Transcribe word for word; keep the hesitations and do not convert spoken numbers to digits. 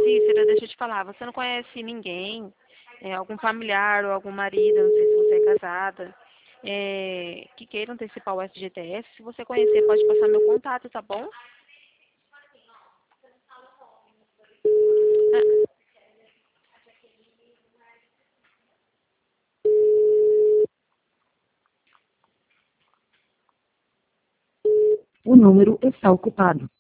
Cícera, deixa eu te falar, você não conhece ninguém, é, algum familiar ou algum marido, não sei se você é casada, é, que queira antecipar o F G T S? Se você conhecer, pode passar meu contato, tá bom? Ah, O número está ocupado.